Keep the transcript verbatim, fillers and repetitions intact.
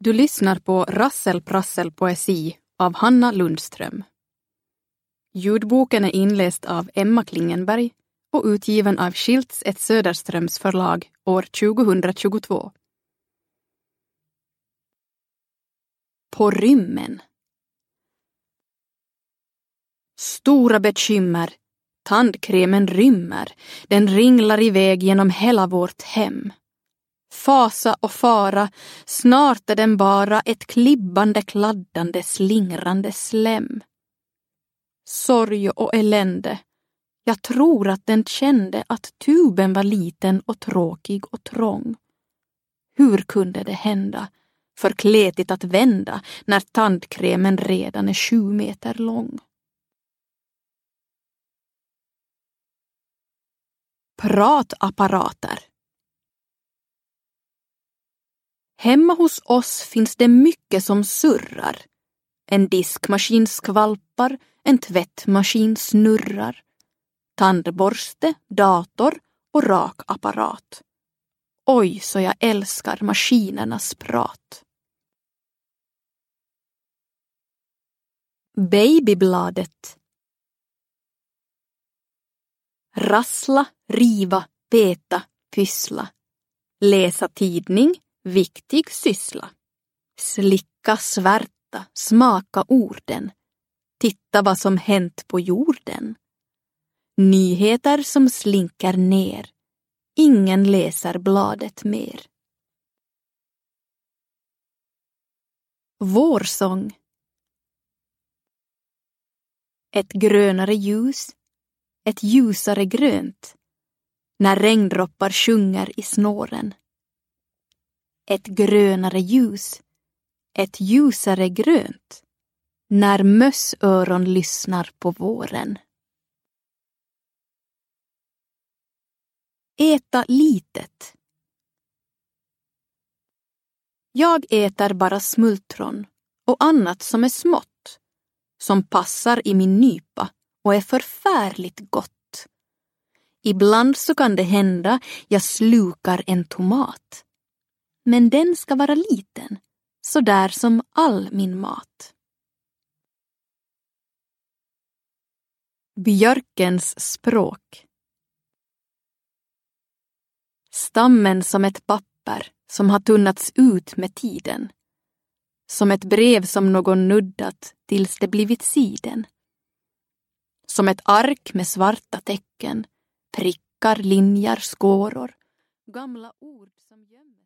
Du lyssnar på Rasselprassel poesi av Hanna Lundström. Ljudboken är inläst av Emma Klingenberg och utgiven av Schiltz ett Söderströms förlag år tjugohundratjugotvå. På rymmen. Stora bekymmer. Tandkrämen rymmer. Den ringlar iväg genom hela vårt hem. Fasa och fara, snart är den bara ett klibbande, kladdande, slingrande slem. Sorg och elände. Jag tror att den kände att tuben var liten och tråkig och trång. Hur kunde det hända? För kletigt att vända när tandkrämen redan är sju meter lång. Pratapparater. Hemma hos oss finns det mycket som surrar. En diskmaskin skvalpar, en tvättmaskin snurrar. Tandborste, dator och rakapparat. Oj, så jag älskar maskinernas prat. Babybladet. Rassla, riva, peta, pyssla. Läsa tidning, viktig syssla. Slicka, svärta, smaka orden. Titta vad som hänt på jorden. Nyheter som slinker ner. Ingen läser bladet mer. Vårsång. Ett grönare ljus, ett ljusare grönt, när regndroppar sjunger i snåren. Ett grönare ljus, ett ljusare grönt, när mössöron lyssnar på våren. Äta litet. Jag äter bara smultron och annat som är smått, som passar i min nypa och är förfärligt gott. Ibland så kan det hända jag slukar en tomat. Men den ska vara liten, så där som all min mat. Björkens språk. Stammen som ett papper som har tunnats ut med tiden. Som ett brev som någon nuddat tills det blivit siden. Som ett ark med svarta tecken, prickar, linjer, skåror. Gamla ord som gömmer.